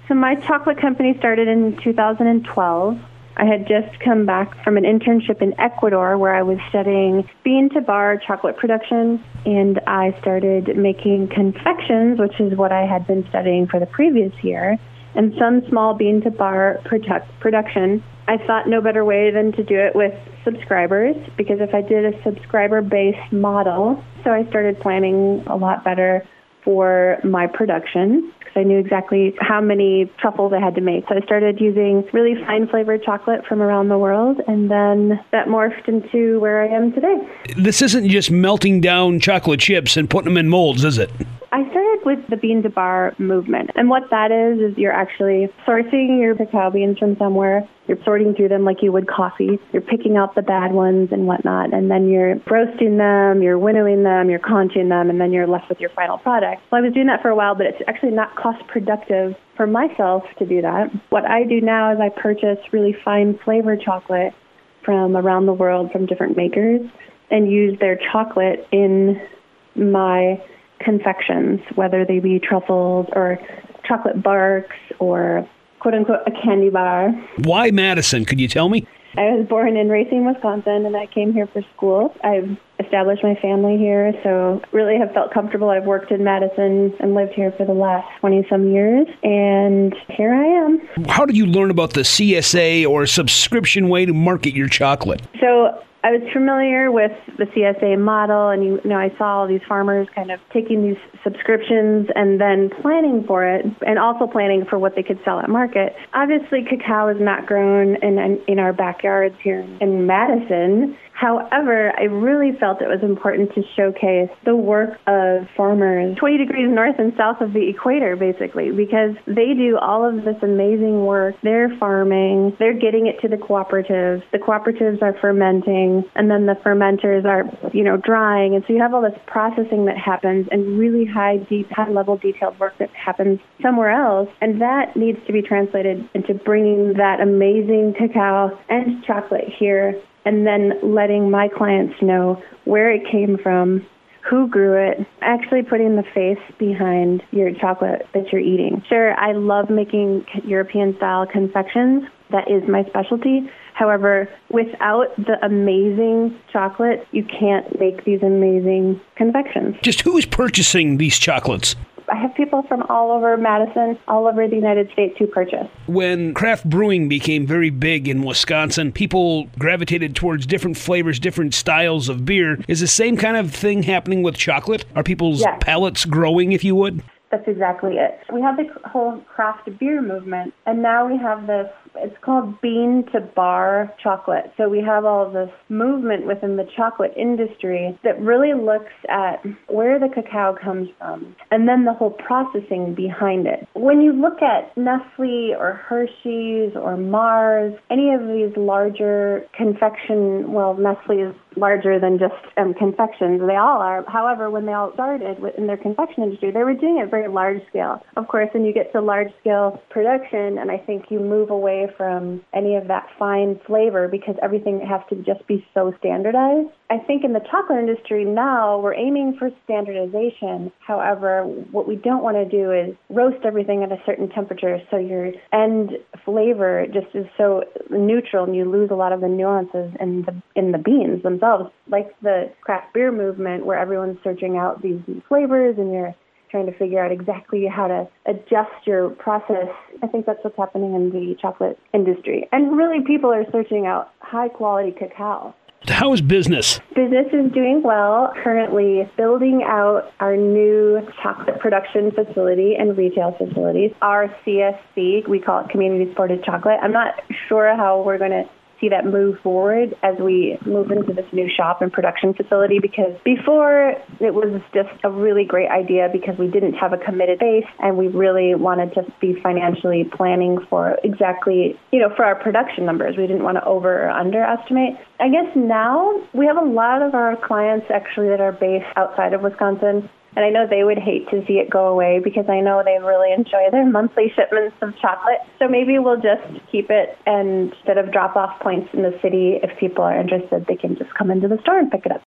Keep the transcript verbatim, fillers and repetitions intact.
So my chocolate company started in two thousand twelve. I had just come back from an internship in Ecuador where I was studying bean-to-bar chocolate production, and I started making confections, which is what I had been studying for the previous year, and some small bean-to-bar product production. I thought no better way than to do it with subscribers, because if I did a subscriber-based model, so I started planning a lot better for my production. I knew exactly how many truffles I had to make. So I started using really fine flavored chocolate from around the world, and then that morphed into where I am today. This isn't just melting down chocolate chips and putting them in molds, is it? I started with the bean-to-bar movement. And what that is, is you're actually sourcing your cacao beans from somewhere. You're sorting through them like you would coffee. You're picking out the bad ones and whatnot. And then you're roasting them, you're winnowing them, you're conching them, and then you're left with your final product. Well, I was doing that for a while, but it's actually not cost productive for myself to do that. What I do now is I purchase really fine flavored chocolate from around the world from different makers and use their chocolate in my confections, whether they be truffles or chocolate barks or quote-unquote a candy bar. Why Madison? Could you tell me? I was born in Racine, Wisconsin, and I came here for school. I've established my family here, so really have felt comfortable. I've worked in Madison and lived here for the last twenty-some years, and here I am. How did you learn about the C S A or subscription way to market your chocolate? So I was familiar with the C S A model, and you know, I saw all these farmers kind of taking these subscriptions and then planning for it, and also planning for what they could sell at market. Obviously, cacao is not grown in in our backyards here in Madison. However, I really felt it was important to showcase the work of farmers twenty degrees north and south of the equator, basically, because they do all of this amazing work. They're farming, they're getting it to the cooperatives. The cooperatives are fermenting, and then the fermenters are, you know, drying. And so you have all this processing that happens and really high, deep, high-level detailed work that happens somewhere else. And that needs to be translated into bringing that amazing cacao and chocolate here, and then letting my clients know where it came from, who grew it, actually putting the face behind your chocolate that you're eating. Sure, I love making European-style confections. That is my specialty. However, without the amazing chocolate, you can't make these amazing confections. Just who is purchasing these chocolates? I have people from all over Madison, all over the United States who purchase. When craft brewing became very big in Wisconsin, people gravitated towards different flavors, different styles of beer. Is the same kind of thing happening with chocolate? Are people's yes. palates growing, if you would? That's exactly it. We have the whole craft beer movement, and now we have this, it's called bean-to-bar chocolate. So we have all this movement within the chocolate industry that really looks at where the cacao comes from and then the whole processing behind it. When you look at Nestle or Hershey's or Mars, any of these larger confection, well, Nestle is larger than just um, confections. They all are. However, when they all started in their confection industry, they were doing it very large scale. Of course, when you get to large scale production, and I think you move away from any of that fine flavor because everything has to just be so standardized. I think in the chocolate industry now, we're aiming for standardization. However, what we don't want to do is roast everything at a certain temperature so your end flavor just is so neutral and you lose a lot of the nuances in the in the beans themselves, like the craft beer movement where everyone's searching out these new flavors and you're trying to figure out exactly how to adjust your process. I think that's what's happening in the chocolate industry. And really, people are searching out high-quality cacao. How is business? Business is doing well. Currently building out our new chocolate production facility and retail facilities. Our C S C, we call it Community Supported Chocolate. I'm not sure how we're going to see that move forward as we move into this new shop and production facility, because before it was just a really great idea because we didn't have a committed base and we really wanted to be financially planning for exactly, you know, for our production numbers. We didn't want to over or underestimate. I guess now we have a lot of our clients actually that are based outside of Wisconsin. And I know they would hate to see it go away because I know they really enjoy their monthly shipments of chocolate. So maybe we'll just keep it, and instead of drop-off points in the city, if people are interested, they can just come into the store and pick it up.